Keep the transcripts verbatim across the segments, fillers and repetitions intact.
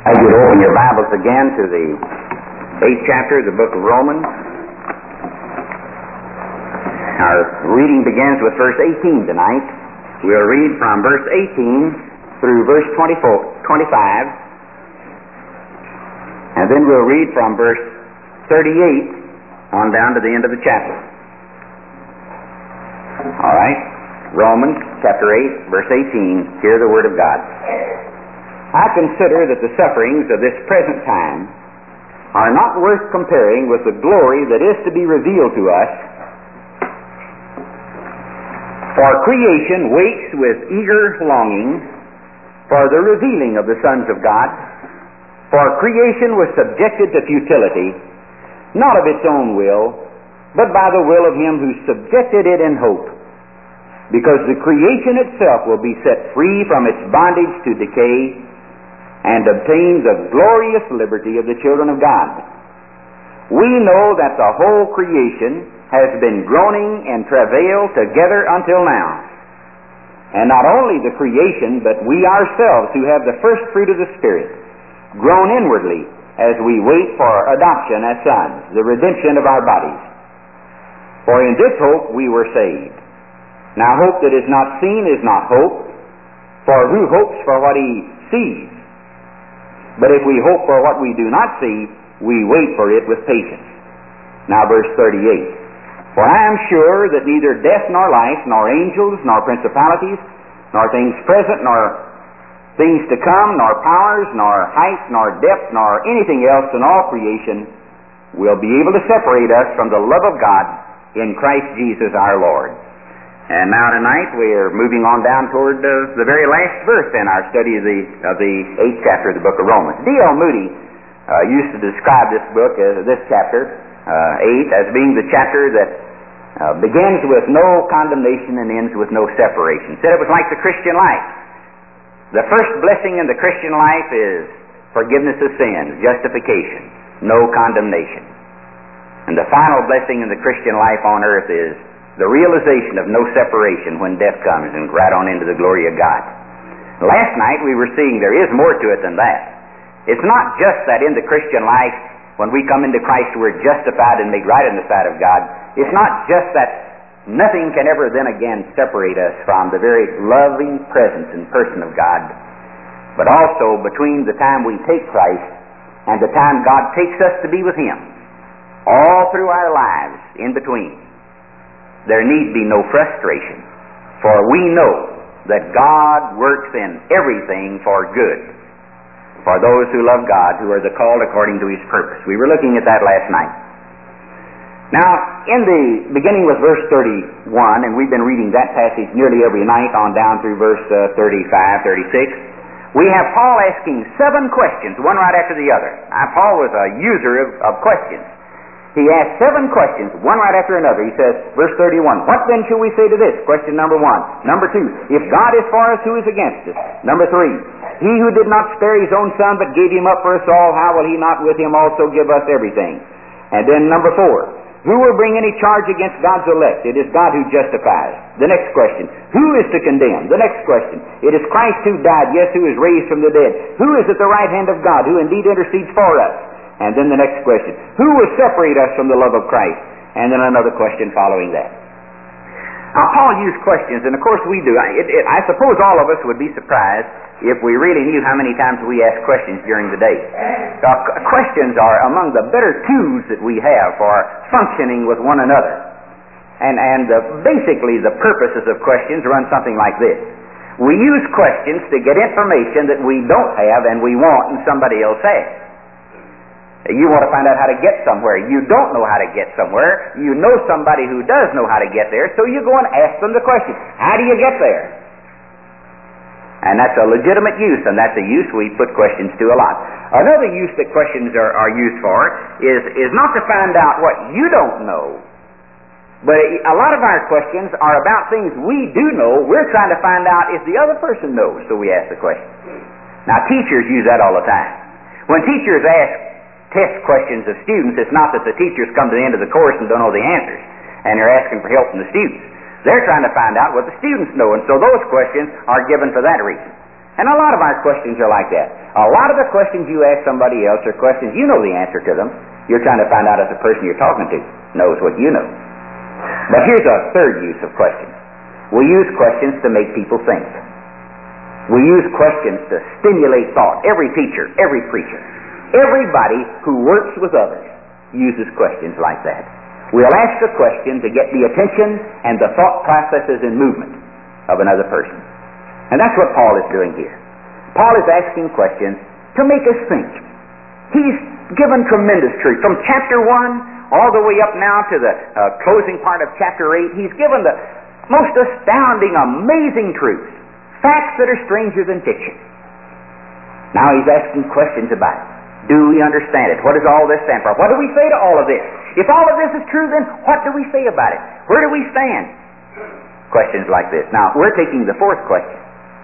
As you open your Bibles again to the eighth chapter of the book of Romans, our reading begins with verse eighteen tonight. We'll read from verse eighteen through verse twenty-four, twenty-five, and then we'll read from verse thirty-eight on down to the end of the chapter. All right, Romans chapter eight, verse eighteen. Hear the word of God. I consider that the sufferings of this present time are not worth comparing with the glory that is to be revealed to us. For creation waits with eager longing for the revealing of the sons of God. For creation was subjected to futility, not of its own will, but by the will of Him who subjected it in hope, because the creation itself will be set free from its bondage to decay and obtain the glorious liberty of the children of God. We know that the whole creation has been groaning and travail together until now. And not only the creation, but we ourselves who have the first fruit of the Spirit, groan inwardly as we wait for adoption as sons, the redemption of our bodies. For in this hope we were saved. Now hope that is not seen is not hope, for who hopes for what he sees? But if we hope for what we do not see, we wait for it with patience. Now verse thirty-eight. For I am sure that neither death nor life, nor angels, nor principalities, nor things present, nor things to come, nor powers, nor height, nor depth, nor anything else in all creation will be able to separate us from the love of God in Christ Jesus our Lord. And now tonight we are moving on down toward uh, the very last verse in our study of the of the eighth chapter of the book of Romans. D L Moody uh, used to describe this book, uh, this chapter, uh, eight, as being the chapter that uh, begins with no condemnation and ends with no separation. He said it was like the Christian life. The first blessing in the Christian life is forgiveness of sins, justification, no condemnation. And the final blessing in the Christian life on earth is the realization of no separation when death comes and right on into the glory of God. Last night we were seeing there is more to it than that. It's not just that in the Christian life, when we come into Christ, we're justified and made right in the sight of God. It's not just that nothing can ever then again separate us from the very loving presence and person of God, but also between the time we take Christ and the time God takes us to be with Him, all through our lives in between, there need be no frustration, for we know that God works in everything for good for those who love God, who are the called according to His purpose. We were looking at that last night. Now, in the beginning with verse thirty-one, and we've been reading that passage nearly every night on down through verse uh, thirty-five, thirty-six, we have Paul asking seven questions, one right after the other. Now, Paul was a user of, of questions. He asked seven questions, one right after another. He says, verse thirty-one, what then shall we say to this? Question number one. Number two, if God is for us, who is against us? Number three, He who did not spare His own Son, but gave Him up for us all, how will He not with Him also give us everything? And then number four, who will bring any charge against God's elect? It is God who justifies. The next question, who is to condemn? The next question, it is Christ who died, yes, who is raised from the dead. Who is at the right hand of God, who indeed intercedes for us? And then the next question, who will separate us from the love of Christ? And then another question following that. Now, Paul used questions, and of course we do. I, it, it, I suppose all of us would be surprised if we really knew how many times we ask questions during the day. Now, questions are among the better tools that we have for functioning with one another. And, and uh, basically the purposes of questions run something like this. We use questions to get information that we don't have and we want and somebody else has. You want to find out how to get somewhere. You don't know how to get somewhere. You know somebody who does know how to get there, so you go and ask them the question, how do you get there? And that's a legitimate use, and that's a use we put questions to a lot. Another use that questions are, are used for is, is not to find out what you don't know, but a lot of our questions are about things we do know. We're trying to find out if the other person knows, so we ask the question. Now, teachers use that all the time. When teachers ask test questions of students, it's not that the teachers come to the end of the course and don't know the answers, and they're asking for help from the students. They're trying to find out what the students know, and so those questions are given for that reason. And a lot of our questions are like that. A lot of the questions you ask somebody else are questions you know the answer to them. You're trying to find out if the person you're talking to knows what you know. But here's a third use of questions. We use questions to make people think. We use questions to stimulate thought. Every teacher, every preacher, everybody who works with others uses questions like that. We'll ask a question to get the attention and the thought processes and movement of another person. And that's what Paul is doing here. Paul is asking questions to make us think. He's given tremendous truth. From chapter one all the way up now to the uh, closing part of chapter eight, he's given the most astounding, amazing truths. Facts that are stranger than fiction. Now he's asking questions about it. Do we understand it? What does all this stand for? What do we say to all of this? If all of this is true, then what do we say about it? Where do we stand? Questions like this. Now, we're taking the fourth question.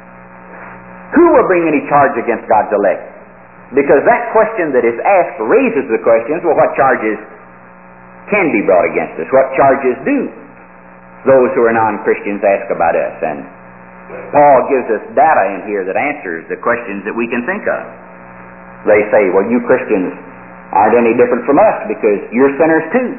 Who will bring any charge against God's elect? Because that question that is asked raises the questions, well, what charges can be brought against us? What charges do those who are non-Christians ask about us? And Paul gives us data in here that answers the questions that we can think of. They say, well, you Christians aren't any different from us because you're sinners too.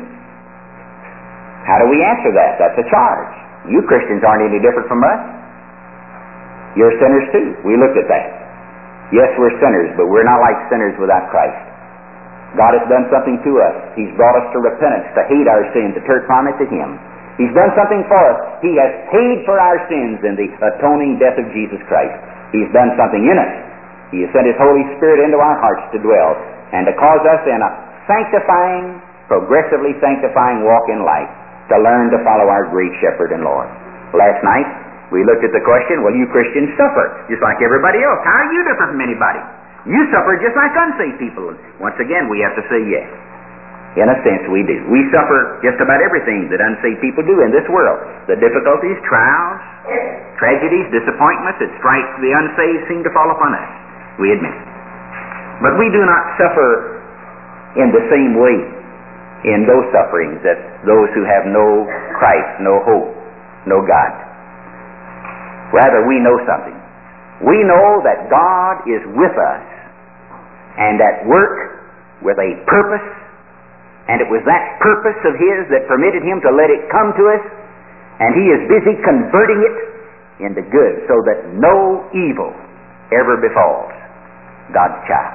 How do we answer that? That's a charge. You Christians aren't any different from us. You're sinners too. We looked at that. Yes, we're sinners, but we're not like sinners without Christ. God has done something to us. He's brought us to repentance, to hate our sins, to turn from it to Him. He's done something for us. He has paid for our sins in the atoning death of Jesus Christ. He's done something in us. He has sent His Holy Spirit into our hearts to dwell and to cause us in a sanctifying, progressively sanctifying walk in life to learn to follow our great Shepherd and Lord. Last night, we looked at the question, well, you Christians suffer just like everybody else. How are you different from anybody? You suffer just like unsaved people. Once again, we have to say yes. In a sense, we do. We suffer just about everything that unsaved people do in this world. The difficulties, trials, tragedies, disappointments that strike the unsaved seem to fall upon us. We admit it. But we do not suffer in the same way in those sufferings that those who have no Christ, no hope, no God. Rather, we know something. We know that God is with us and at work with a purpose, and it was that purpose of His that permitted Him to let it come to us, and He is busy converting it into good so that no evil ever befalls God's child.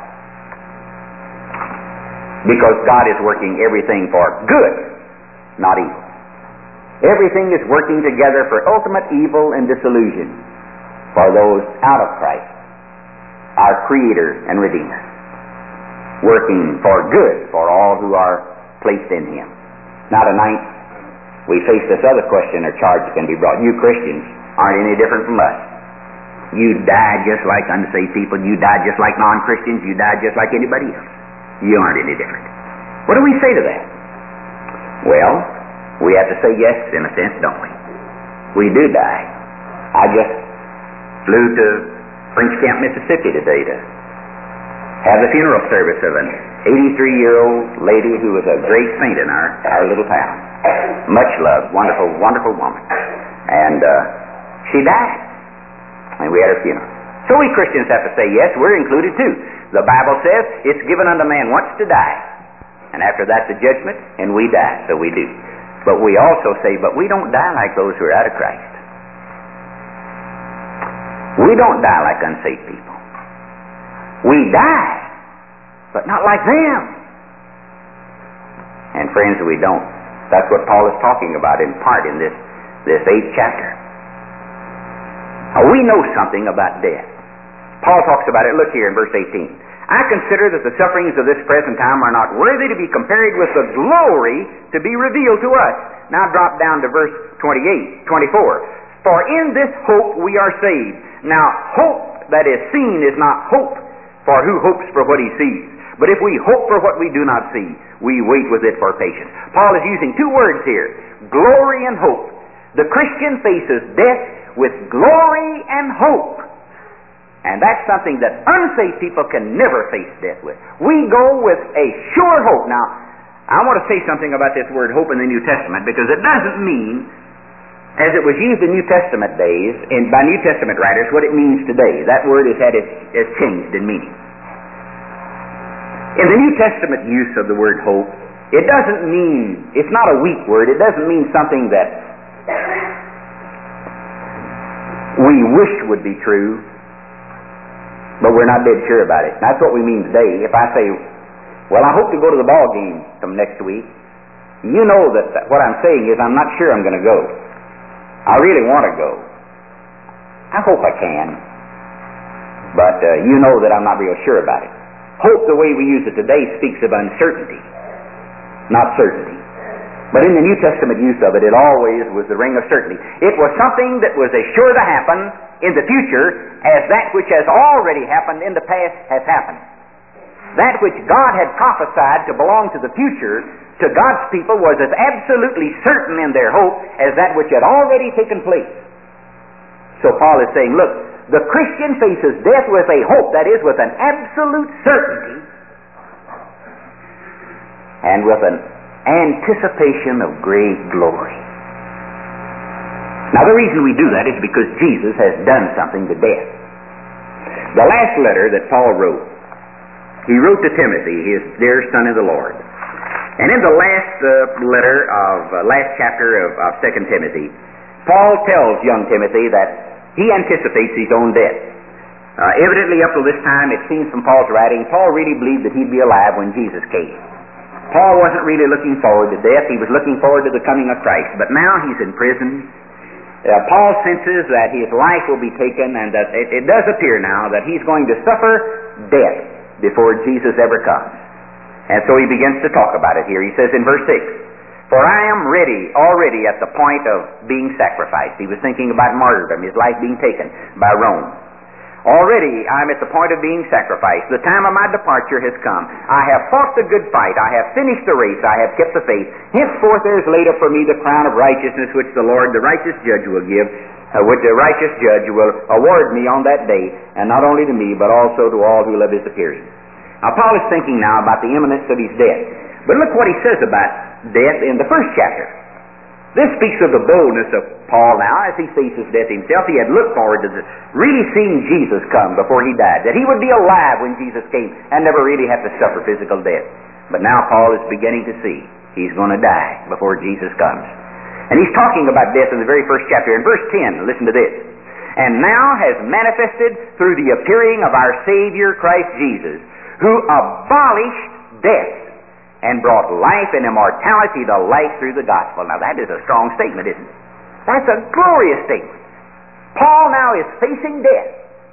Because God is working everything for good, not evil. Everything is working together for ultimate evil and disillusion for those out of Christ, our Creator and Redeemer. Working for good for all who are placed in Him. Now tonight, we face this other question or charge that can be brought. You Christians aren't any different from us. You die just like unsaved people. You die just like non-Christians. You die just like anybody else. You aren't any different. What do we say to that? Well, we have to say yes, in a sense, don't we? We do die. I just flew to French Camp, Mississippi today to have the funeral service of an eighty-three-year-old lady who was a great saint in our, our little town. Much loved, wonderful, wonderful woman. And uh, she died. And we had her funeral. So we Christians have to say yes, we're included too. The Bible says it's given unto man once to die. And after that the judgment, and we die. So we do. But we also say, but we don't die like those who are out of Christ. We don't die like unsaved people. We die, but not like them. And friends, we don't. That's what Paul is talking about in part in this, this eighth chapter. Now, we know something about death. Paul talks about it. Look here in verse eighteen. I consider that the sufferings of this present time are not worthy to be compared with the glory to be revealed to us. Now drop down to verse twenty-eight, twenty-four. For in this hope we are saved. Now hope that is seen is not hope, for who hopes for what he sees? But if we hope for what we do not see, we wait with it for patience. Paul is using two words here, glory and hope. The Christian faces death with glory and hope. And that's something that unsaved people can never face death with. We go with a sure hope. Now, I want to say something about this word hope in the New Testament, because it doesn't mean as it was used in New Testament days, and by New Testament writers, what it means today. That word has had its, has changed in meaning. In the New Testament use of the word hope, it doesn't mean, it's not a weak word, it doesn't mean something that we wish would be true, but we're not dead sure about it. That's what we mean today. If I say, well, I hope to go to the ball game some next week, you know that, that what I'm saying is I'm not sure I'm going to go. I really want to go. I hope I can, but uh, you know that I'm not real sure about it. Hope, the way we use it today, speaks of uncertainty, not certainty. But in the New Testament use of it, it always was the ring of certainty. It was something that was as sure to happen in the future as that which has already happened in the past has happened. That which God had prophesied to belong to the future, to God's people, was as absolutely certain in their hope as that which had already taken place. So Paul is saying, look, the Christian faces death with a hope, that is, with an absolute certainty, and with an anticipation of great glory. Now, the reason we do that is because Jesus has done something to death. The last letter that Paul wrote, he wrote to Timothy, his dear son in the Lord. And in the last uh, letter of, uh, last chapter of, of Second Timothy, Paul tells young Timothy that he anticipates his own death. Uh, evidently, up to this time, it seems from Paul's writing, Paul really believed that he'd be alive when Jesus came. Paul wasn't really looking forward to death. He was looking forward to the coming of Christ. But now he's in prison. Uh, Paul senses that his life will be taken, and that it, it does appear now that he's going to suffer death before Jesus ever comes. And so he begins to talk about it here. He says in verse six, "For I am ready, already at the point of being sacrificed." He was thinking about martyrdom, his life being taken by Rome. "Already I am at the point of being sacrificed. The time of my departure has come. I have fought the good fight. I have finished the race. I have kept the faith. Henceforth there is laid up for me the crown of righteousness, which the Lord, the righteous judge, will give, uh, which the righteous judge will award me on that day, and not only to me, but also to all who love his appearing." Now, Paul is thinking now about the imminence of his death. But look what he says about death in the first chapter. This speaks of the boldness of Paul now as he faces death himself. He had looked forward to this, really seeing Jesus come before he died, that he would be alive when Jesus came and never really have to suffer physical death. But now Paul is beginning to see he's going to die before Jesus comes. And he's talking about death in the very first chapter. In verse ten, listen to this. "And now has manifested through the appearing of our Savior Christ Jesus, who abolished death and brought life and immortality to light through the gospel." Now that is a strong statement, isn't it? That's a glorious statement. Paul now is facing death.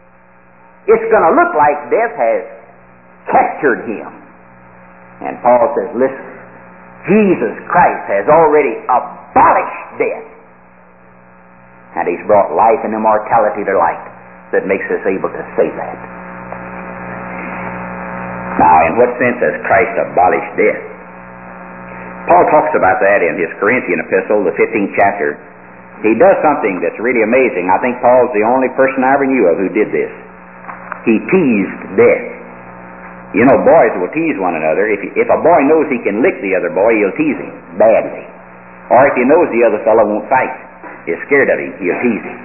It's going to look like death has captured him. And Paul says, listen, Jesus Christ has already abolished death. And he's brought life and immortality to light that makes us able to say that. Now, in what sense has Christ abolished death? Paul talks about that in his Corinthian epistle, the fifteenth chapter. He does something that's really amazing. I think Paul's the only person I ever knew of who did this. He teased death. You know, boys will tease one another. If, if a boy knows he can lick the other boy, he'll tease him badly. Or if he knows the other fellow won't fight, he's scared of him, he'll tease him.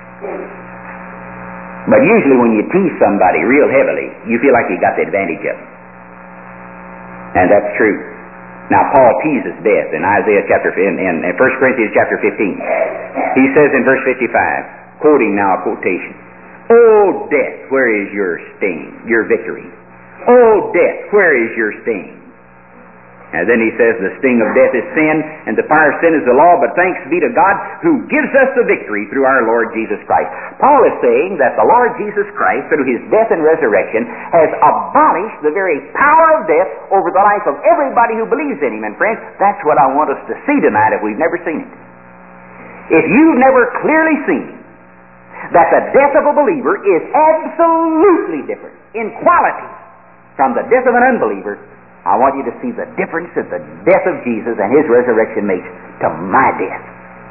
But usually when you tease somebody real heavily, you feel like you got the advantage of them. And that's true. Now Paul teases death in Isaiah chapter in, in, in First Corinthians chapter fifteen. He says in verse fifty-five, quoting now a quotation, "O death, where is your sting, your victory? O death, where is your sting?" And then he says, "The sting of death is sin, and the power of sin is the law, but thanks be to God who gives us the victory through our Lord Jesus Christ." Paul is saying that the Lord Jesus Christ, through his death and resurrection, has abolished the very power of death over the life of everybody who believes in him. And friends, that's what I want us to see tonight if we've never seen it. If you've never clearly seen that the death of a believer is absolutely different in quality from the death of an unbeliever, I want you to see the difference that the death of Jesus and his resurrection makes to my death.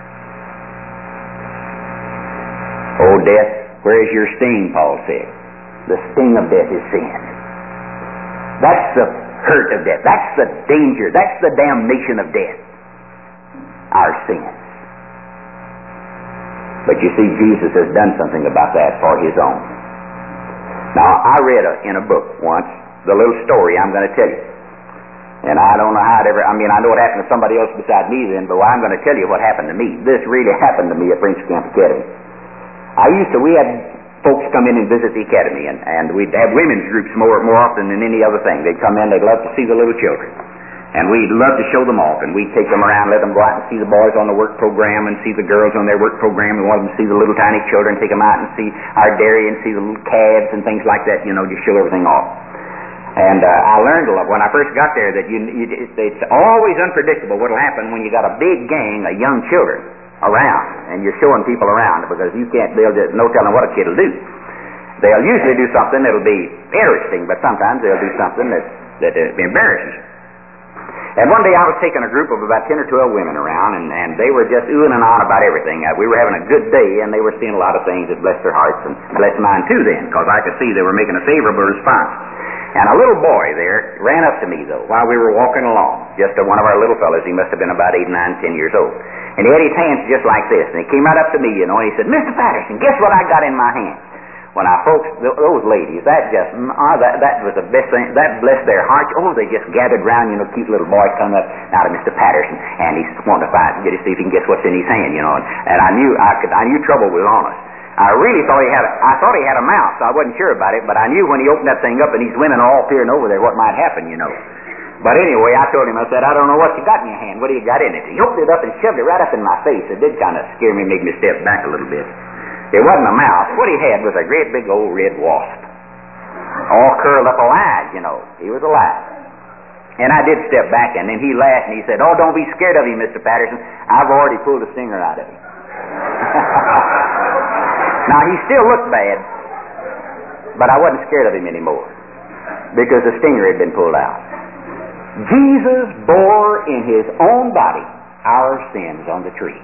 "O death, where is your sting?" Paul said. The sting of death is sin. That's the hurt of death. That's the danger. That's the damnation of death. Our sins. But you see, Jesus has done something about that for His own. Now, I read a, in a book once the little story I'm going to tell you. And I don't know how it ever, I mean, I know it happened to somebody else beside me then, but I'm going to tell you what happened to me. This really happened to me at Prince Camp Academy. I used to, we had folks come in and visit the academy, and, and we'd have women's groups more, more often than any other thing. They'd come in, they'd love to see the little children. And we'd love to show them off, and we'd take them around, let them go out and see the boys on the work program and see the girls on their work program. We wanted them to see the little tiny children, take them out and see our dairy and see the little calves and things like that, you know, just show everything off. And uh, I learned a lot when I first got there that you, you, it's always unpredictable what will happen when you got a big gang of young children around and you're showing people around, because you can't, they'll just no telling what a kid will do. They'll usually do something that'll be interesting, but sometimes they'll do something that, that uh, embarrasses you. And one day I was taking a group of about ten or twelve women around, and, and they were just oohing and ahhing about everything. Uh, we were having a good day, and they were seeing a lot of things that blessed their hearts and blessed mine too then, because I could see they were making a favorable response. And a little boy there ran up to me, though, while we were walking along, just uh, one of our little fellows. He must have been about eight, nine, ten years old. And he had his hands just like this, and he came right up to me, you know, and he said, "Mister Patterson, guess what I got in my hand?" Well, now, folks, th- those ladies, that just, uh, that, that was the best thing, that blessed their hearts. Oh, they just gathered round, you know, cute little boy coming up out of Mister Patterson, and he's wanting to find, get to see if he can guess what's in his hand, you know, and, and I knew, I could, I knew trouble was on us. I really thought he had a, I thought he had a mouth, so I wasn't sure about it, but I knew when he opened that thing up and these women are all peering over there what might happen, you know. But anyway, I told him, I said, "I don't know what you got in your hand. What do you got in it?" He opened it up and shoved it right up in my face. It did kind of scare me, make me step back a little bit. It wasn't a mouse. What he had was a great big old red wasp, all curled up alive, you know. He was alive. And I did step back, and then he laughed, and he said, "Oh, don't be scared of him, Mister Patterson. I've already pulled the stinger out of him." Now, he still looked bad, but I wasn't scared of him anymore, because the stinger had been pulled out. Jesus bore in His own body our sins on the tree.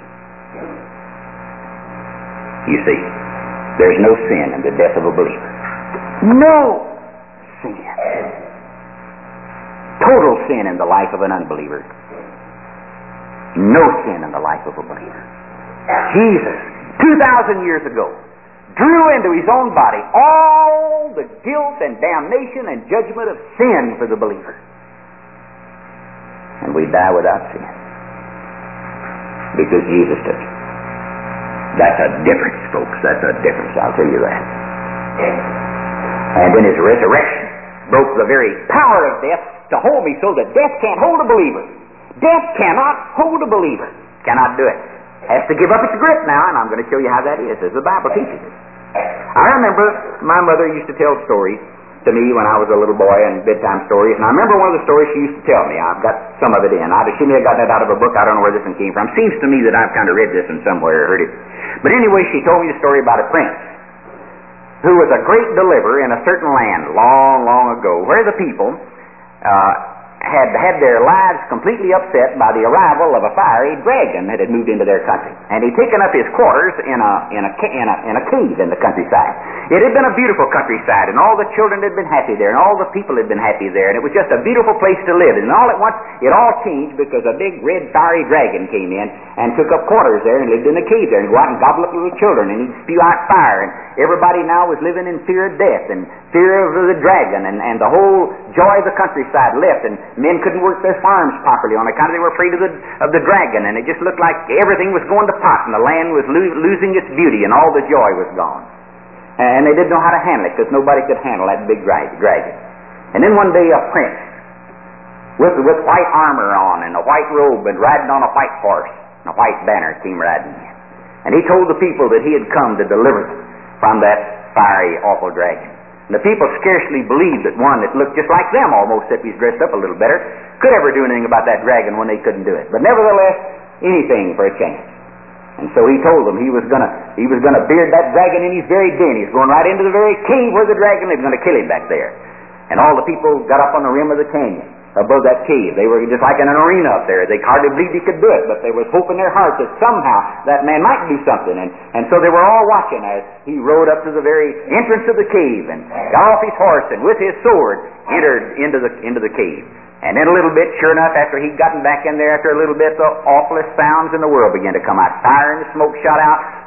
You see, there's no sin in the death of a believer. No sin. Total sin in the life of an unbeliever. No sin in the life of a believer. Jesus, two thousand years ago, drew into His own body all the guilt and damnation and judgment of sin for the believer. And we die without sin, because Jesus took it. That's a difference, folks. That's a difference, I'll tell you that. And in His resurrection, broke the very power of death to hold me, so that death can't hold a believer. Death cannot hold a believer. Cannot do it. Has to give up its grip now, and I'm going to show you how that is, as the Bible teaches it. I remember my mother used to tell stories to me when I was a little boy, and bedtime stories, and I remember one of the stories she used to tell me. I've got some of it in. I, she may have gotten it out of a book. I don't know where this one came from. Seems to me that I've kind of read this in somewhere or heard it. But anyway, she told me a story about a prince who was a great deliverer in a certain land long, long ago, where the people uh, had had their lives completely upset by the arrival of a fiery dragon that had moved into their country. And he'd taken up his quarters in a, in a, in a, in a cave in the countryside. It had been a beautiful countryside, and all the children had been happy there, and all the people had been happy there, and it was just a beautiful place to live. And all at once, it all changed because a big red fiery dragon came in and took up quarters there and lived in the cave there, and go out and gobble up little children, and he'd spew out fire. And everybody now was living in fear of death and fear of the dragon, and, and the whole joy of the countryside left, and men couldn't work their farms properly on account of they were afraid of the, of the dragon, and it just looked like everything was going to pot, and the land was lo- losing its beauty, and all the joy was gone. And they didn't know how to handle it, because nobody could handle that big dragon. And then one day a prince, with, with white armor on, and a white robe, and riding on a white horse, and a white banner came riding in. And he told the people that he had come to deliver them from that fiery, awful dragon. And the people scarcely believed that one that looked just like them almost, if he's dressed up a little better, could ever do anything about that dragon when they couldn't do it. But nevertheless, anything for a chance. And so he told them he was gonna he was gonna beard that dragon in his very den. He's going right into the very cave where the dragon is, going to kill him back there. And all the people got up on the rim of the canyon above that cave. They were just like in an arena up there. They hardly believed he could do it, but they was hope in their hearts that somehow that man might do something. And, and so they were all watching as he rode up to the very entrance of the cave and got off his horse and with his sword entered into the into the cave. And in a little bit, sure enough, after he'd gotten back in there, after a little bit, the awfulest sounds in the world began to come out. Fire and smoke shot out,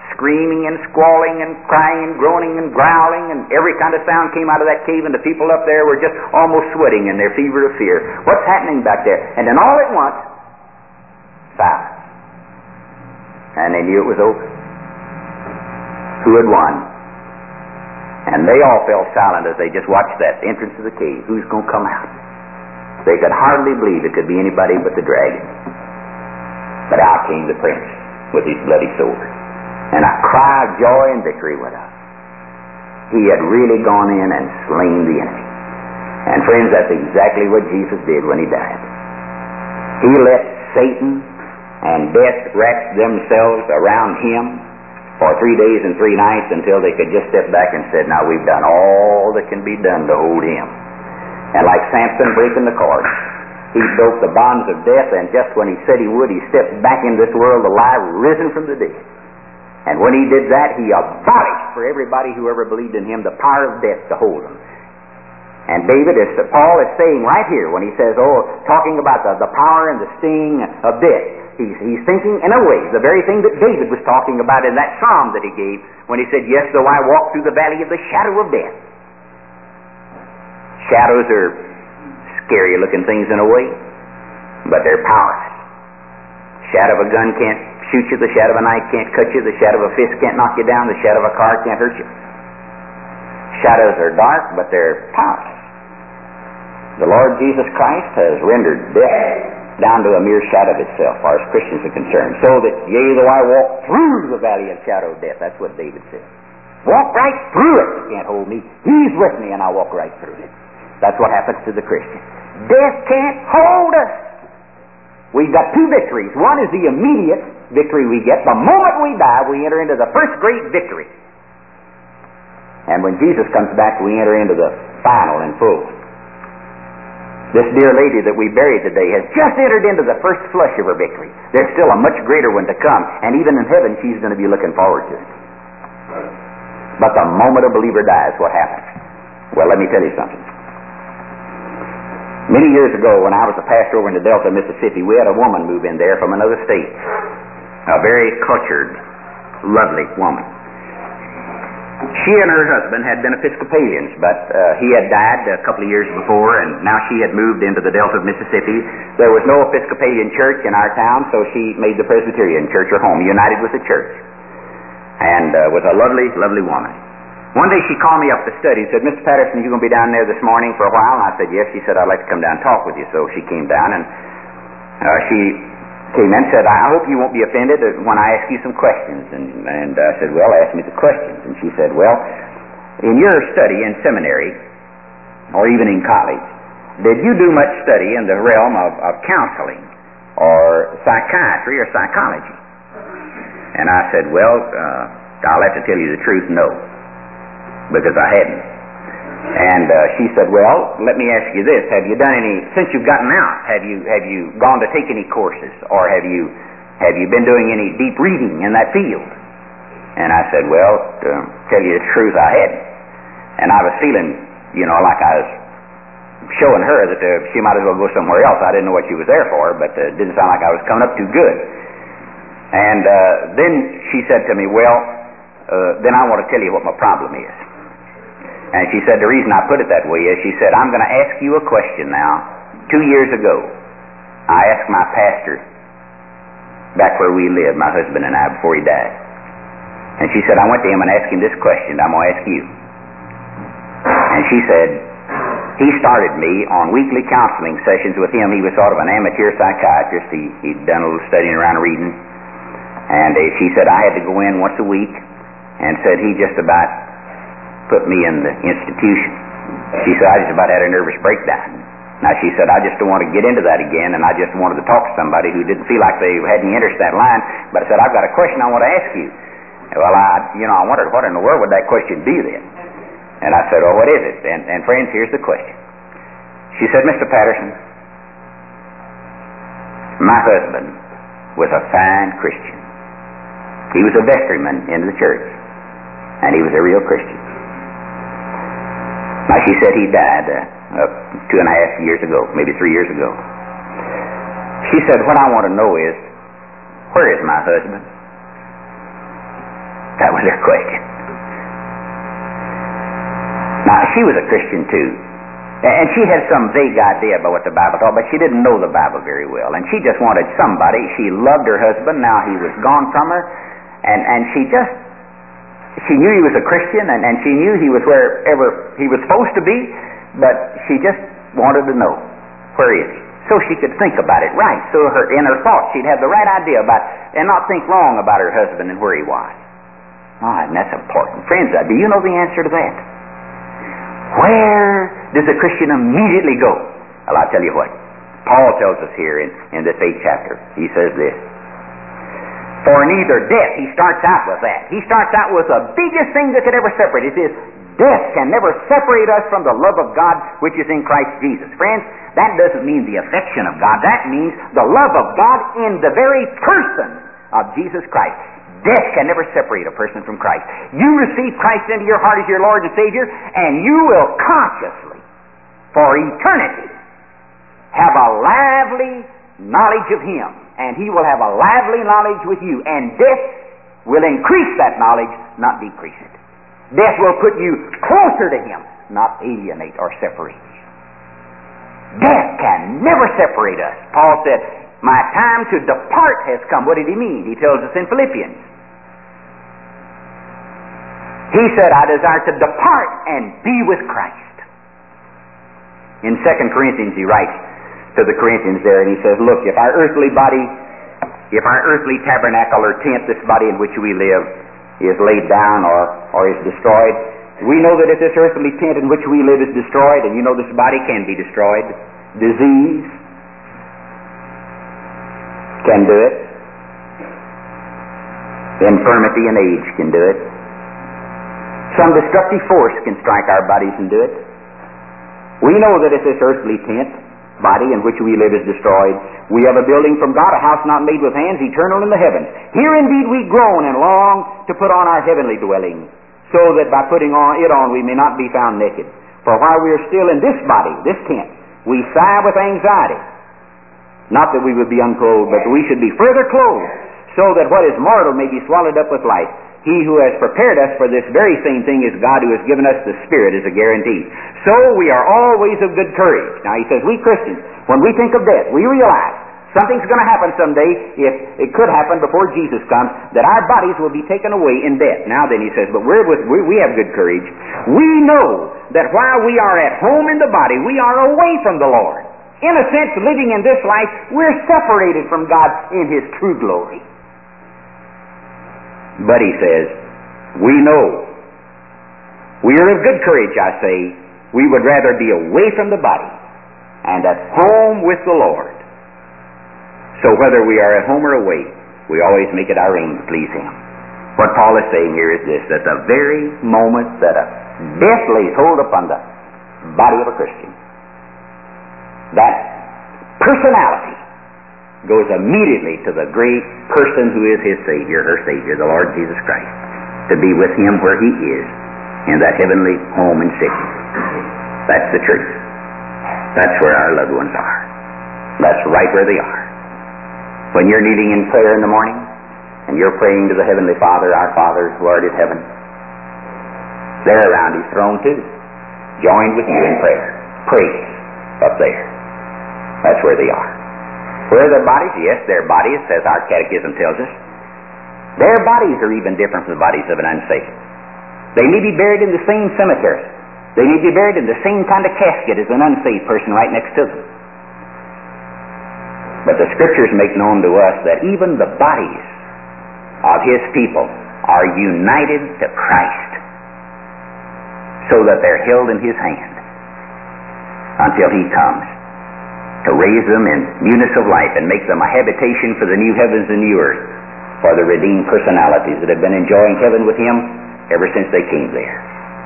screaming and squalling and crying and groaning and growling, and every kind of sound came out of that cave, and the people up there were just almost sweating in their fever of fear. What's happening back there? And then all at once, silence. And they knew it was over. Who had won? And they all fell silent as they just watched that entrance of the cave. Who's going to come out? They could hardly believe it could be anybody but the dragon. But out came the prince with his bloody sword. And a cry of joy and victory went up. He had really gone in and slain the enemy. And friends, that's exactly what Jesus did when he died. He let Satan and death wrap themselves around him for three days and three nights until they could just step back and said, now we've done all that can be done to hold him. And like Samson breaking the cord, he broke the bonds of death, and just when he said he would, he stepped back in this world alive, risen from the dead. And when he did that, he abolished for everybody who ever believed in him the power of death to hold them. And David, as Paul is saying right here, when he says, oh, talking about the, the power and the sting of death, he's, he's thinking in a way the very thing that David was talking about in that psalm that he gave when he said, yes, though I walk through the valley of the shadow of death. Shadows are scary looking things in a way, but they're powerless. Shadow of a gun can't shoot you, the shadow of a knife can't cut you, the shadow of a fist can't knock you down, the shadow of a car can't hurt you. Shadows are dark, but they're powerless. The Lord Jesus Christ has rendered death down to a mere shadow of itself, as far as Christians are concerned, so that, yea, though I walk through the valley of shadow of death, that's what David said. Walk right through it. You can't hold me. He's with me, and I'll walk right through it. That's what happens to the Christian. Death can't hold us. We've got two victories. One is the immediate victory we get. The moment we die, we enter into the first great victory. And when Jesus comes back, we enter into the final and full. This dear lady that we buried today has just entered into the first flush of her victory. There's still a much greater one to come, and even in heaven she's going to be looking forward to it. But the moment a believer dies, what happens? Well, let me tell you something. Many years ago, when I was a pastor over in the Delta, Mississippi, we had a woman move in there from another state. A very cultured, lovely woman. She and her husband had been Episcopalians, but uh, he had died a couple of years before, and now she had moved into the Delta of Mississippi. There was no Episcopalian church in our town, so she made the Presbyterian church her home, united with the church, and uh, was a lovely, lovely woman. One day she called me up to study and said, Mister Patterson, you going to be down there this morning for a while? And I said, yes. She said, I'd like to come down and talk with you. So she came down, and uh, she came in and said, I hope you won't be offended when I ask you some questions. And, and I said, well, ask me the questions. And she said, well, in your study in seminary, or even in college, did you do much study in the realm of, of counseling or psychiatry or psychology? And I said, well, uh, I'll have to tell you the truth, no. Because I hadn't. And uh, she said, well, let me ask you this. Have you done any, since you've gotten out, have you have you gone to take any courses? Or have you have you been doing any deep reading in that field? And I said, well, to tell you the truth, I hadn't. And I was feeling, you know, like I was showing her that uh, she might as well go somewhere else. I didn't know what she was there for, but uh, it didn't sound like I was coming up too good. And uh, then she said to me, well, uh, then I want to tell you what my problem is. And she said, the reason I put it that way is, she said, I'm going to ask you a question now. Two years ago, I asked my pastor back where we lived, my husband and I, before he died. And she said, I went to him and asked him this question I'm going to ask you. And she said, he started me on weekly counseling sessions with him. He was sort of an amateur psychiatrist. He, he'd done a little studying around reading. And uh, she said, I had to go in once a week, and said he just about put me in the institution. She said, I just about had a nervous breakdown. Now she said, I just don't want to get into that again, and I just wanted to talk to somebody who didn't feel like they had any interest in that line, but I said, I've got a question I want to ask you. Well, I, you know, I wondered, what in the world would that question be then? And I said, oh, what is it? And, and friends, here's the question. She said, Mister Patterson, my husband was a fine Christian. He was a vestryman in the church, and he was a real Christian. Now, she said he died uh, uh, two and a half years ago, maybe three years ago. She said, what I want to know is, where is my husband? That was her question. Now, she was a Christian too. And she had some vague idea about what the Bible taught, but she didn't know the Bible very well. And she just wanted somebody. She loved her husband. Now he was gone from her. And, and she just, she knew he was a Christian, and, and she knew he was wherever he was supposed to be, but she just wanted to know, where is he? So she could think about it right. So her, in her thoughts, she'd have the right idea about, and not think wrong about her husband and where he was. Oh, and that's important. Friends, do you know the answer to that? Where does a Christian immediately go? Well, I'll tell you what. Paul tells us here in, in this eighth chapter. He says this. For neither death, he starts out with that. He starts out with the biggest thing that could ever separate. He says, death can never separate us from the love of God which is in Christ Jesus. Friends, that doesn't mean the affection of God. That means the love of God in the very person of Jesus Christ. Death can never separate a person from Christ. You receive Christ into your heart as your Lord and Savior, and you will consciously, for eternity, have a lively knowledge of Him, and He will have a lively knowledge with you, and death will increase that knowledge, not decrease it. Death will put you closer to Him, not alienate or separate you. Death can never separate us. Paul said, my time to depart has come. What did he mean? He tells us in Philippians. He said, I desire to depart and be with Christ. In Second Corinthians he writes to the Corinthians there, and he says, look, if our earthly body, if our earthly tabernacle or tent, this body in which we live, is laid down or, or is destroyed, we know that if this earthly tent in which we live is destroyed, and you know this body can be destroyed, disease can do it, infirmity and age can do it, some destructive force can strike our bodies and do it. We know that if this earthly tent, body in which we live is destroyed, we have a building from God, a house not made with hands, eternal in the heavens. Here indeed we groan and long to put on our heavenly dwelling, so that by putting on it on we may not be found naked. For while we are still in this body, this tent, we sigh with anxiety. Not that we would be unclothed, but that we should be further clothed, so that what is mortal may be swallowed up with life. He who has prepared us for this very same thing is God, who has given us the Spirit as a guarantee. So we are always of good courage. Now he says, we Christians, when we think of death, we realize something's going to happen someday, if it could happen before Jesus comes, that our bodies will be taken away in death. Now then he says, but we're with, we, we have good courage. We know that while we are at home in the body, we are away from the Lord. In a sense, living in this life, we're separated from God in His true glory. But he says, we know, we are of good courage, I say, we would rather be away from the body and at home with the Lord. So whether we are at home or away, we always make it our aim to please Him. What Paul is saying here is this, that the very moment that a death lays hold upon the body of a Christian, that personality goes immediately to the great person who is his Savior, her Savior, the Lord Jesus Christ, to be with Him where He is, in that heavenly home and city. That's the truth. That's where our loved ones are. That's right where they are. When you're kneeling in prayer in the morning, and you're praying to the Heavenly Father, our Father who art in heaven, they're around His throne too, joined with you in prayer. Praise up there. That's where they are. Where are their bodies? Yes, their bodies, as our catechism tells us. Their bodies are even different from the bodies of an unsaved. They may be buried in the same cemetery. They may be buried in the same kind of casket as an unsaved person right next to them. But the Scriptures make known to us that even the bodies of His people are united to Christ, so that they're held in His hand until He comes to raise them in newness of life and make them a habitation for the new heavens and new earth, for the redeemed personalities that have been enjoying heaven with Him ever since they came there.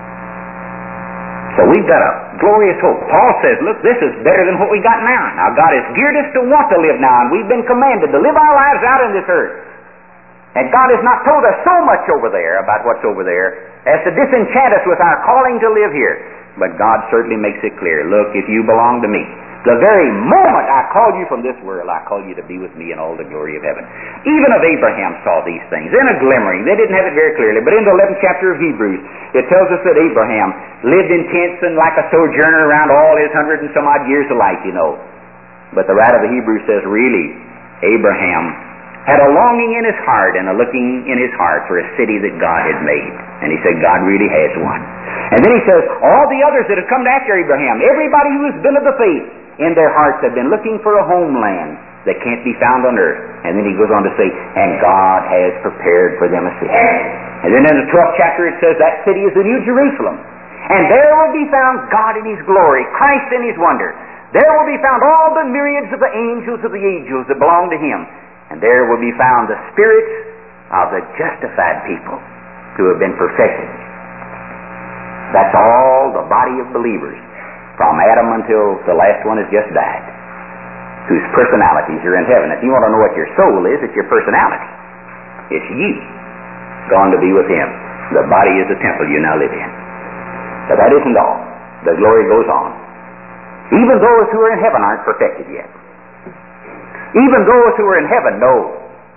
So we've got a glorious hope. Paul says, look, this is better than what we got now. Now God has geared us to want to live now, and we've been commanded to live our lives out in this earth. And God has not told us so much over there about what's over there as to disenchant us with our calling to live here. But God certainly makes it clear, look, if you belong to me, The very moment I call you from this world, I call you to be with me in all the glory of heaven. Even of Abraham saw these things in a glimmering. They didn't have it very clearly, but in the eleventh chapter of Hebrews, it tells us that Abraham lived in tents and like a sojourner around all his hundred and some odd years of life, you know. But the writer of the Hebrews says, really, Abraham had a longing in his heart and a looking in his heart for a city that God had made. And he said, God really has one. And then he says, all the others that have come after Abraham, everybody who has been of the faith, in their hearts have been looking for a homeland that can't be found on earth. And then he goes on to say, and God has prepared for them a city. And then in the twelfth chapter it says that city is the New Jerusalem. And there will be found God in His glory, Christ in His wonder. There will be found all the myriads of the angels of the angels that belong to Him. And there will be found the spirits of the justified people who have been perfected. That's all the body of believers, from Adam until the last one has just died, whose personalities are in heaven. If you want to know what your soul is, it's your personality. It's you, gone to be with Him. The body is the temple you now live in. But that isn't all. The glory goes on. Even those who are in heaven aren't perfected yet. Even those who are in heaven know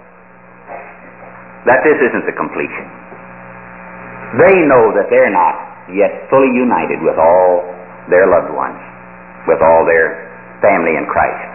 that this isn't the completion. They know that they're not yet fully united with all their loved ones, with all their family in Christ.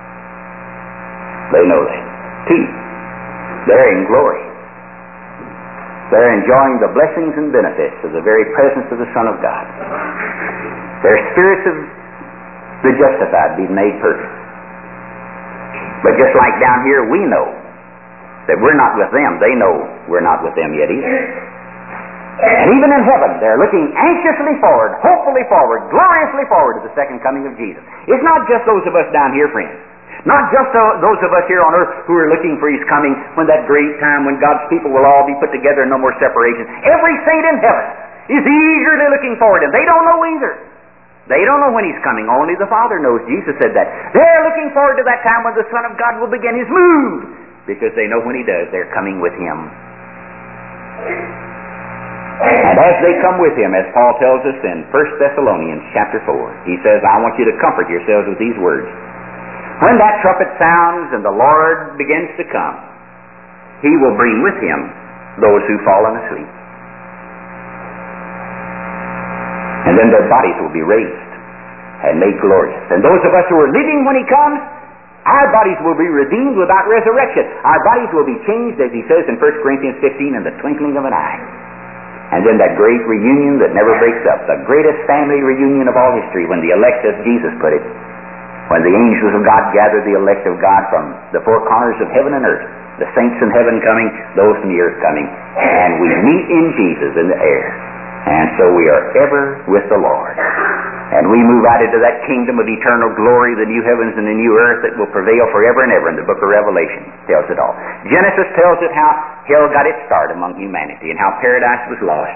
They know that. Two, they're in glory. They're enjoying the blessings and benefits of the very presence of the Son of God. They're spirits of the justified being made perfect. But just like down here, we know that we're not with them. They know we're not with them yet either. And even in heaven, they're looking anxiously forward, hopefully forward, gloriously forward to the second coming of Jesus. It's not just those of us down here, friends. Not just those of us here on earth who are looking for His coming when that great time when God's people will all be put together and no more separation. Every saint in heaven is eagerly looking forward, and they don't know either. They don't know when He's coming. Only the Father knows. Jesus said that. They're looking forward to that time when the Son of God will begin His move, because they know when He does, they're coming with Him. And as they come with Him, as Paul tells us in First Thessalonians chapter four, he says, I want you to comfort yourselves with these words. When that trumpet sounds and the Lord begins to come, He will bring with Him those who've fallen asleep. And then their bodies will be raised and made glorious. And those of us who are living when He comes, our bodies will be redeemed without resurrection. Our bodies will be changed, as he says in First Corinthians fifteen, in the twinkling of an eye. And then that great reunion that never breaks up, the greatest family reunion of all history, when the elect, as Jesus put it, when the angels of God gather the elect of God from the four corners of heaven and earth, the saints in heaven coming, those in the earth coming, and we meet in Jesus in the air. And so we are ever with the Lord. And we move out into that kingdom of eternal glory, the new heavens and the new earth that will prevail forever and ever. In the book of Revelation tells it all. Genesis tells it how hell got its start among humanity and how paradise was lost.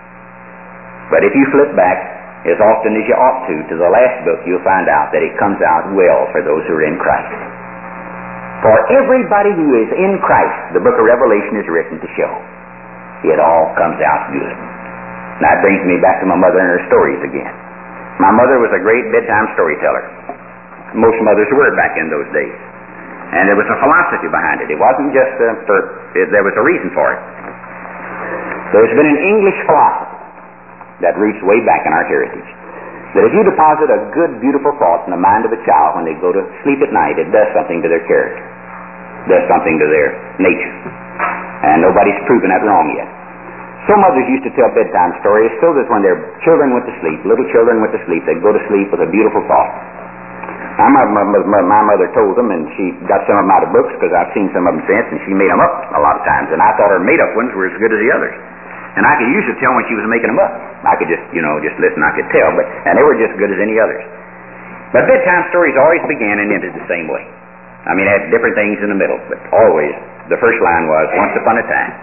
But if you flip back, as often as you ought to, to the last book, you'll find out that it comes out well for those who are in Christ. For everybody who is in Christ, the book of Revelation is written to show it all comes out good. Now that brings me back to my mother and her stories again. My mother was a great bedtime storyteller. Most mothers were back in those days. And there was a philosophy behind it. It wasn't just uh, for, it, there was a reason for it. There's been an English philosophy that roots way back in our heritage, that if you deposit a good, beautiful thought in the mind of a child when they go to sleep at night, it does something to their character, does something to their nature. And nobody's proven that wrong yet. Some mothers used to tell bedtime stories so that when their children went to sleep, little children went to sleep, they'd go to sleep with a beautiful thought. Now, my, my, my, my mother told them, and she got some of them out of books, because I've seen some of them since, and she made them up a lot of times, and I thought her made-up ones were as good as the others. And I could usually tell when she was making them up. I could just, you know, just listen, I could tell, but and they were just as good as any others. But bedtime stories always began and ended the same way. I mean, they had different things in the middle, but always, the first line was, once upon a time.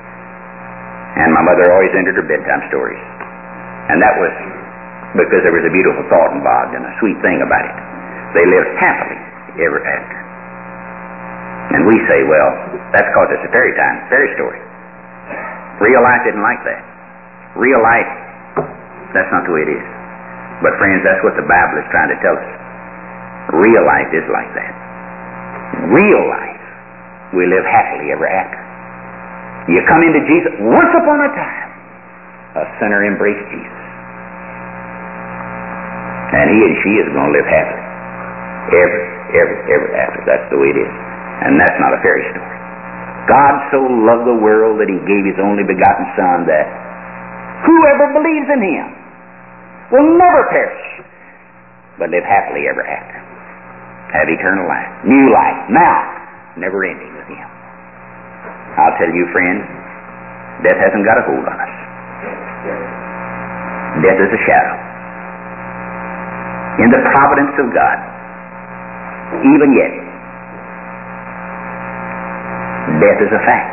And my mother always ended her bedtime stories. And that was because there was a beautiful thought involved and a sweet thing about it. They lived happily ever after. And we say, well, that's because it's a fairy time, fairy story. Real life didn't like that. Real life, that's not the way it is. But friends, that's what the Bible is trying to tell us. Real life is like that. Real life, we live happily ever after. You come into Jesus. Once upon a time, a sinner embraced Jesus. And he and she is going to live happily. Ever, ever, ever after. That's the way it is. And that's not a fairy story. God so loved the world that he gave his only begotten Son, that whoever believes in him will never perish, but live happily ever after. Have eternal life. New life. Now, never ending with him. I'll tell you, friend, death hasn't got a hold on us. Death is a shadow. In the providence of God, even yet, death is a fact.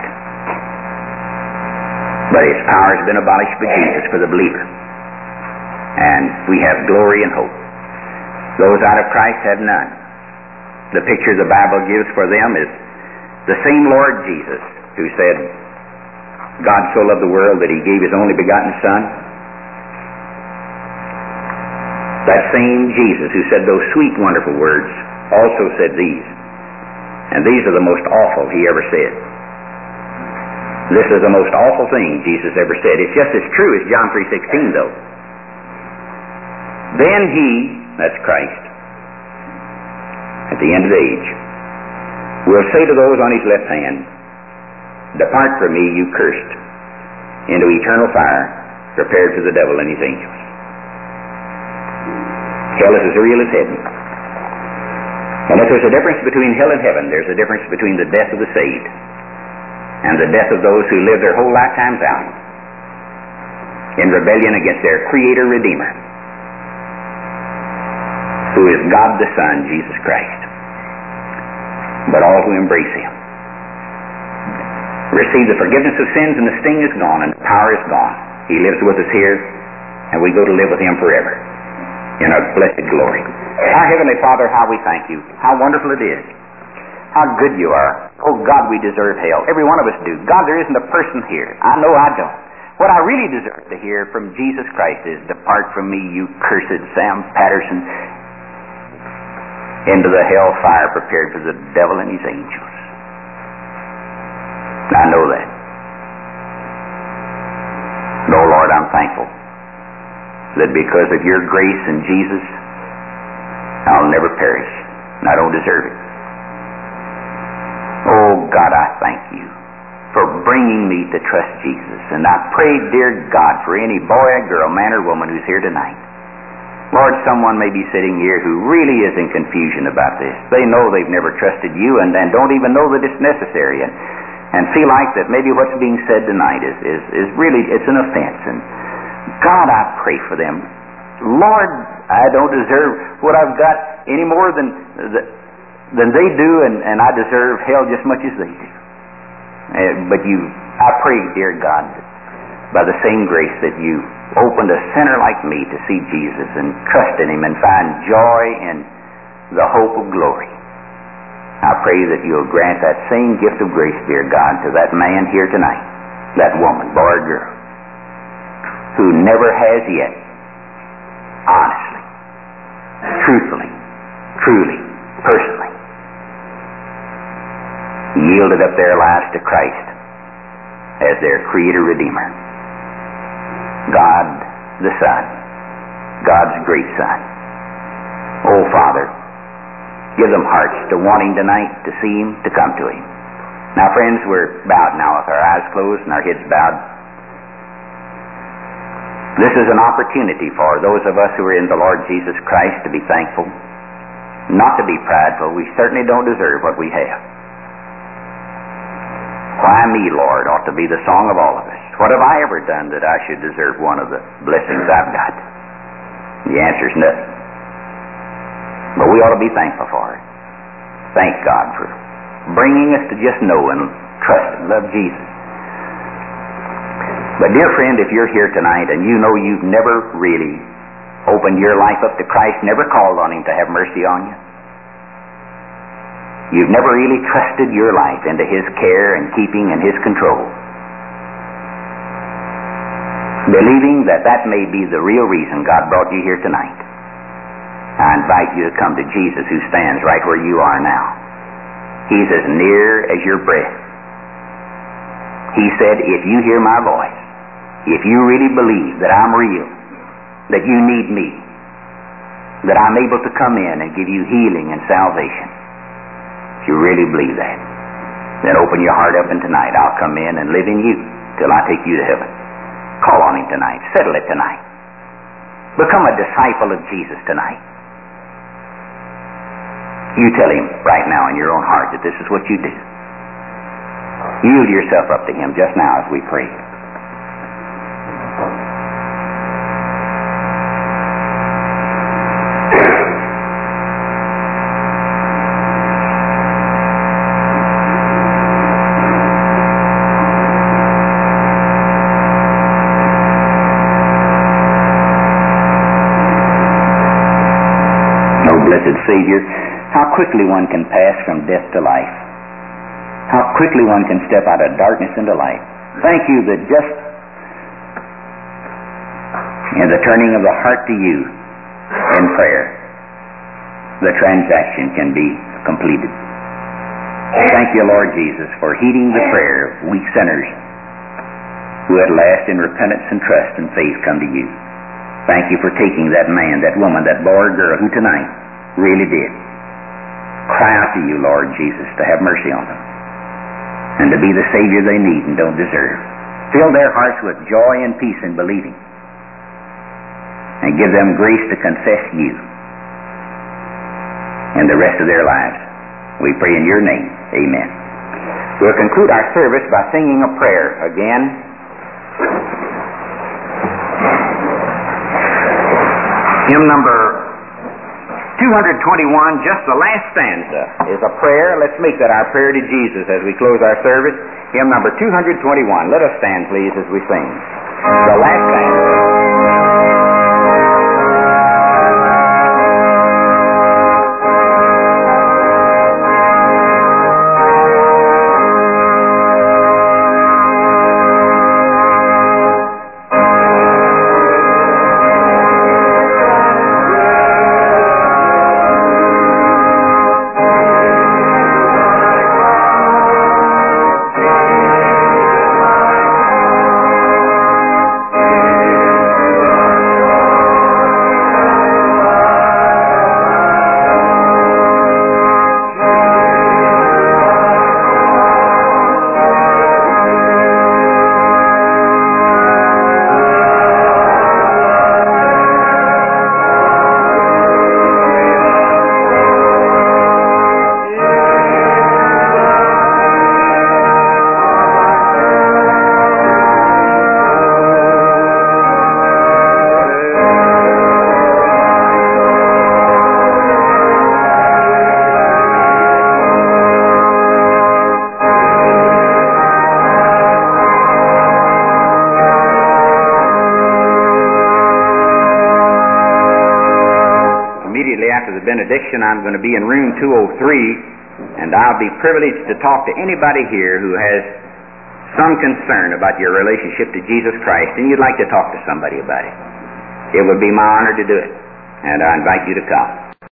But its power has been abolished by Jesus for the believer. And we have glory and hope. Those out of Christ have none. The picture the Bible gives for them is the same Lord Jesus who said, God so loved the world that he gave his only begotten Son. That same Jesus who said those sweet, wonderful words also said these. And these are the most awful he ever said. This is the most awful thing Jesus ever said. It's just as true as John three sixteen, though. Then he, that's Christ, at the end of the age, will say to those on his left hand, depart from me, you cursed, into eternal fire, prepared for the devil and his angels. Hell is as real as heaven. And if there's a difference between hell and heaven, there's a difference between the death of the saved and the death of those who live their whole lifetimes out in rebellion against their Creator Redeemer, who is God the Son, Jesus Christ. But all who embrace him receive the forgiveness of sins, and the sting is gone, and the power is gone. He lives with us here, and we go to live with him forever in our blessed glory. Our Heavenly Father, how we thank you. How wonderful it is. How good you are. Oh God, we deserve hell. Every one of us do. God, there isn't a person here. I know I don't. What I really deserve to hear from Jesus Christ is, depart from me, you cursed Sam Patterson, into the hell fire prepared for the devil and his angels. I know that. Oh Lord, I'm thankful that because of your grace in Jesus, I'll never perish, and I don't deserve it. Oh God, I thank you for bringing me to trust Jesus. And I pray, dear God, for any boy, girl, man, or woman who's here tonight. Lord, someone may be sitting here who really is in confusion about this. They know they've never trusted you, and, and don't even know that it's necessary, and, and feel like that maybe what's being said tonight is, is, is really, it's an offense. And God, I pray for them. Lord, I don't deserve what I've got any more than than they do, and, and I deserve hell just as much as they do. Uh, but you, I pray, dear God, by the same grace that you opened a sinner like me to see Jesus and trust in him and find joy in the hope of glory, I pray that you'll grant that same gift of grace, dear God, to that man here tonight, that woman, boy or girl, who never has yet, honestly, truthfully, truly, personally, yielded up their lives to Christ as their Creator Redeemer. God the Son, God's great Son. Oh Father, give them hearts to wanting tonight to see him, to come to him. Now friends, we're bowed now with our eyes closed and our heads bowed. This is an opportunity for those of us who are in the Lord Jesus Christ to be thankful, not to be prideful. We certainly don't deserve what we have. Why me, Lord, ought to be the song of all of us. What have I ever done that I should deserve one of the blessings I've got? The answer is nothing. But we ought to be thankful for it. Thank God for bringing us to just know and trust and love Jesus. But dear friend, if you're here tonight and you know you've never really opened your life up to Christ, never called on him to have mercy on you, you've never really trusted your life into his care and keeping and his control, believing that that may be the real reason God brought you here tonight, I invite you to come to Jesus, who stands right where you are now. He's as near as your breath. He said, if you hear my voice, if you really believe that I'm real, that you need me, that I'm able to come in and give you healing and salvation, if you really believe that, then open your heart up, and tonight I'll come in and live in you till I take you to heaven. Call on him tonight. Settle it tonight. Become a disciple of Jesus tonight. You tell him right now in your own heart that this is what you do. Yield yourself up to him just now as we pray. Blessed Savior, how quickly one can pass from death to life. How quickly one can step out of darkness into light. Thank you that just in the turning of the heart to you in prayer, the transaction can be completed. Thank you, Lord Jesus, for heeding the prayer of weak sinners who at last in repentance and trust and faith come to you. Thank you for taking that man, that woman, that boy or girl who tonight really did cry out to you, Lord Jesus, to have mercy on them and to be the Savior they need and don't deserve. Fill their hearts with joy and peace in believing, and give them grace to confess you in the rest of their lives. We pray in your name. Amen. We'll conclude our service by singing a prayer again. Hymn number two twenty-one, just the last stanza, is a prayer. Let's make that our prayer to Jesus as we close our service. Hymn number two twenty-one. Let us stand, please, as we sing. The last stanza. Benediction, I'm going to be in room two oh three, and I'll be privileged to talk to anybody here who has some concern about your relationship to Jesus Christ, and you'd like to talk to somebody about it. It would be my honor to do it, and I invite you to come.